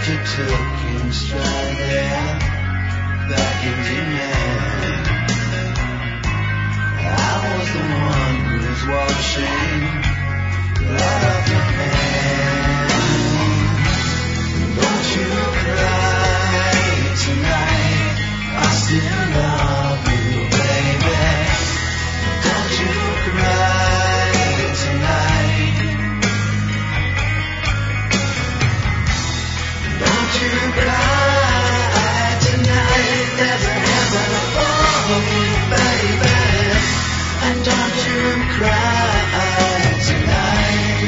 you took him straight there, back into man. I was the one who was washing blood off your hand. Don't you cry tonight, I still love you, baby. Don't you cry tonight. Don't you cry tonight. There's a heaven above you, baby. And don't you cry tonight.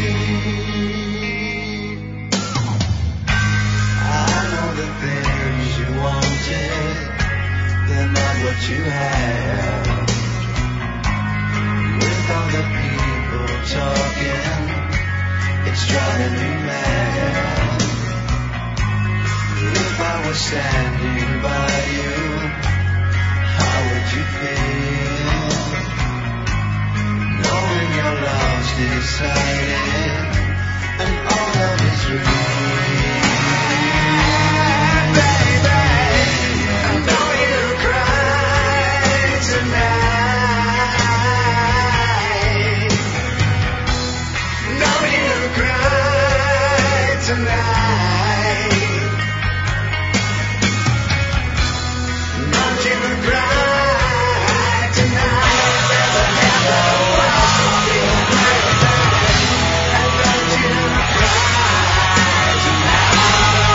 I know the things you wanted, they're not what you have. With all the people talking, it's driving me mad. If I was standing by you, how would you feel? Knowing your love's decided and all love is real. Baby, don't you cry tonight. Don't you cry tonight. Don't you cry tonight. There's a heaven above you, baby. And don't you cry tonight.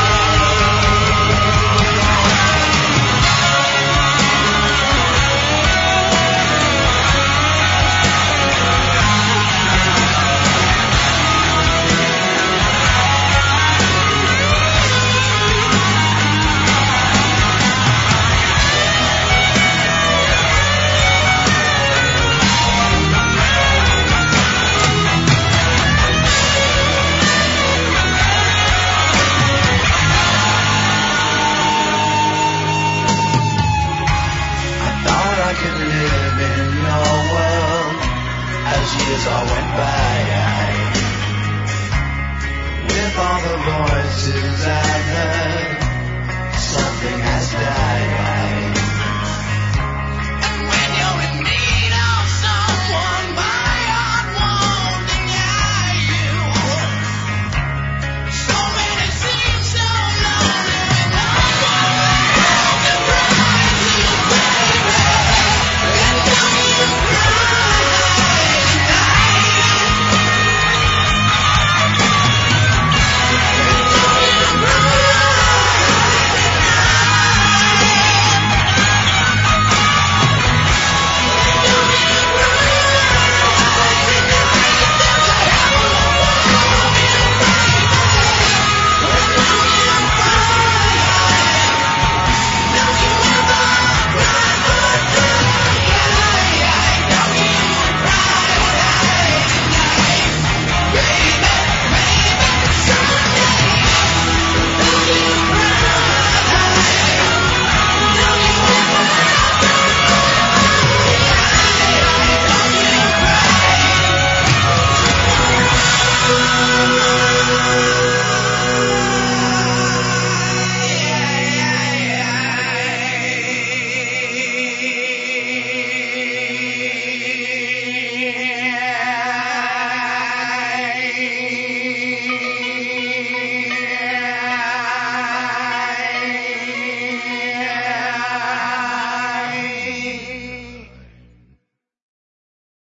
I thought I could live in your world as years all went by. With all the voices I've heard, something has died.